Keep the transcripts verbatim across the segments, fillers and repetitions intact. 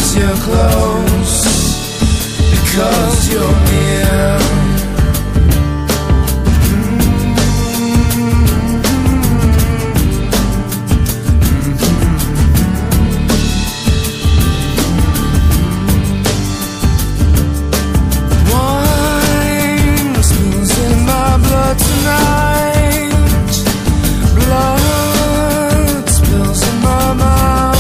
because you're close, because you're near. Wine spills in my blood tonight, blood spills in my mouth.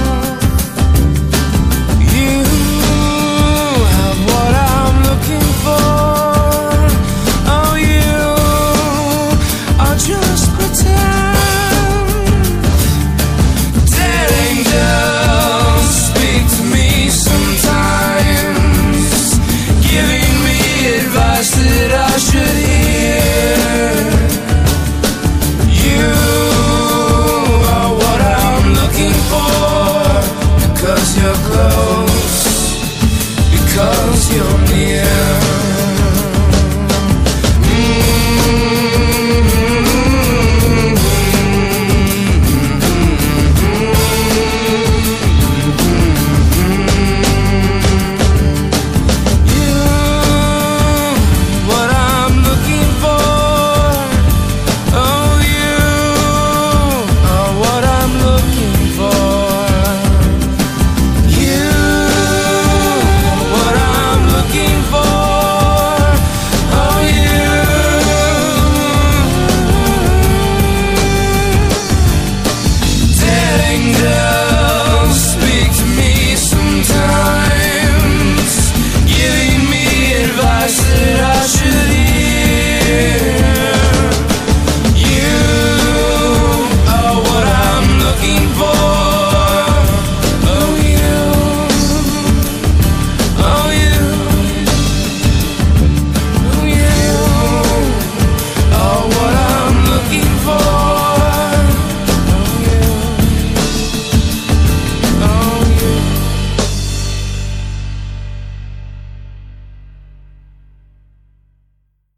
You have what I'm looking for. Oh, you are just pretend. Dead angels speak to me sometimes, giving me advice that I should hear. You are what I'm looking for, because you're close, because you're near. What I'm looking for. Oh, you are what I'm looking for. You are what I'm looking for. Oh, you. Dead angel.